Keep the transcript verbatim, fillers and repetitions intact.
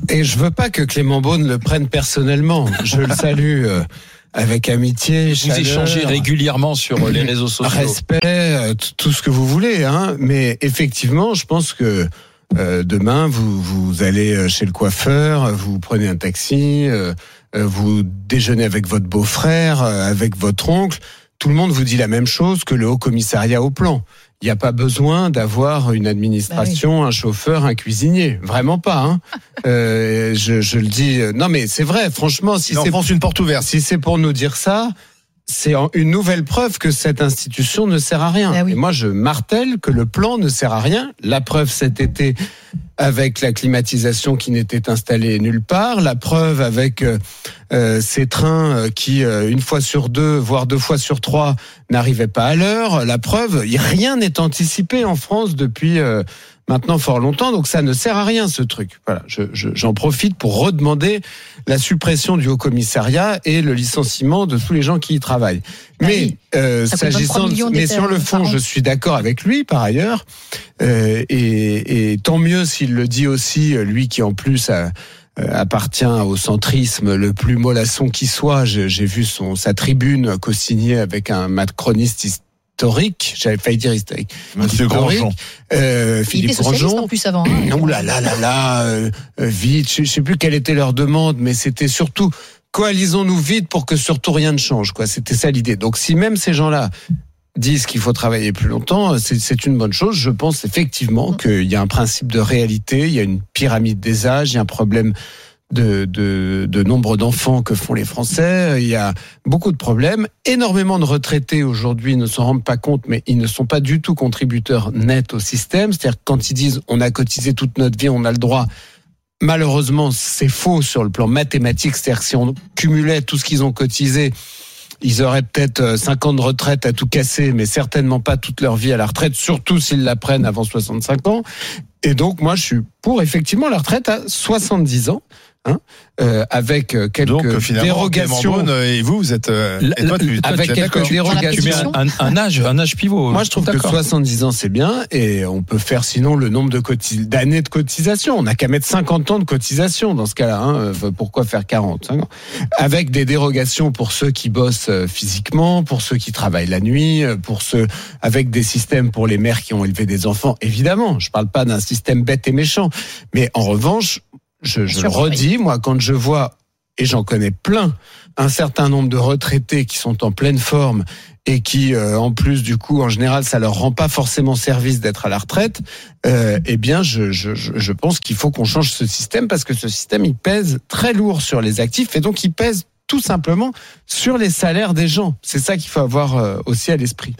Et je veux pas que Clément Beaune le prenne personnellement. Je le salue euh, avec amitié, Vous chaleur, échangez régulièrement sur les réseaux sociaux. respect, euh, t- tout ce que vous voulez. Hein. Mais effectivement, je pense que euh, demain, vous, vous allez chez le coiffeur, vous prenez un taxi, euh, vous déjeunez avec votre beau-frère, euh, avec votre oncle. Tout le monde vous dit la même chose que le Haut Commissariat au Plan. Il n'y a pas besoin d'avoir une administration, bah oui. un chauffeur, un cuisinier. Vraiment pas. Hein. euh, je, je le dis. Non, mais c'est vrai. Franchement, si Il c'est enfonce une porte ouverte. Si c'est pour nous dire ça, c'est une nouvelle preuve que cette institution ne sert à rien. Bah oui. Et moi, je martèle que le plan ne sert à rien. La preuve cet été avec la climatisation qui n'était installée nulle part. La preuve avec euh, euh, ces trains qui, euh, une fois sur deux, voire deux fois sur trois, n'arrivaient pas à l'heure. La preuve, rien n'est anticipé en France depuis euh, maintenant fort longtemps. Donc ça ne sert à rien, ce truc. Voilà, je, je, j'en profite pour redemander la suppression du Haut Commissariat et le licenciement de tous les gens qui y travaillent. Ah mais oui. euh, s'agissant, de, mais sur le fond, je suis d'accord avec lui par ailleurs. Euh, et, et tant mieux s'il le dit aussi, lui qui en plus a, euh, appartient au centrisme le plus mollasson qui soit. J'ai, j'ai vu son sa tribune co-signée avec un macroniste historique, j'avais failli dire historique. Monsieur Grandjean. Euh, Philippe Il était socialiste Grandjean. en plus avant. Hein. Ouh là là là là, euh, vite, je, je sais plus quelle était leur demande, mais c'était surtout coalisons-nous vite pour que surtout rien ne change, quoi. C'était ça l'idée. Donc si même ces gens-là disent qu'il faut travailler plus longtemps, c'est, c'est une bonne chose. Je pense effectivement qu'il y a un principe de réalité, il y a une pyramide des âges, il y a un problème de, de, de nombre d'enfants que font les Français, il y a beaucoup de problèmes. Énormément de retraités aujourd'hui ne s'en rendent pas compte, mais ils ne sont pas du tout contributeurs nets au système. C'est-à-dire que quand ils disent on a cotisé toute notre vie, on a le droit. Malheureusement, c'est faux sur le plan mathématique. C'est-à-dire que si on cumulait tout ce qu'ils ont cotisé, ils auraient peut-être cinq ans de retraite à tout casser, mais certainement pas toute leur vie à la retraite, surtout s'ils la prennent avant soixante-cinq ans. Et donc, moi, je suis pour effectivement la retraite à soixante-dix ans. Hein, euh, avec quelques donc, dérogations. Bonne, et vous, vous êtes euh, et toi, tu, toi, avec tu quelques d'accord. dérogations. Tu mets un, un, un âge, un âge pivot. Moi, je trouve d'accord. que soixante-dix ans, c'est bien, et on peut faire sinon le nombre de cotis- d'années de cotisation. On n'a qu'à mettre cinquante ans de cotisation dans ce cas-là. Hein. Pourquoi faire quarante ans? Avec des dérogations pour ceux qui bossent physiquement, pour ceux qui travaillent la nuit, pour ceux avec des systèmes pour les mères qui ont élevé des enfants. Évidemment, je parle pas d'un système bête et méchant, mais en revanche. Je, je le redis, moi, quand je vois, et j'en connais plein, un certain nombre de retraités qui sont en pleine forme et qui, euh, en plus, du coup, en général, ça leur rend pas forcément service d'être à la retraite, euh, eh bien, je, je, je pense qu'il faut qu'on change ce système parce que ce système, il pèse très lourd sur les actifs et donc il pèse tout simplement sur les salaires des gens. C'est ça qu'il faut avoir euh, aussi à l'esprit.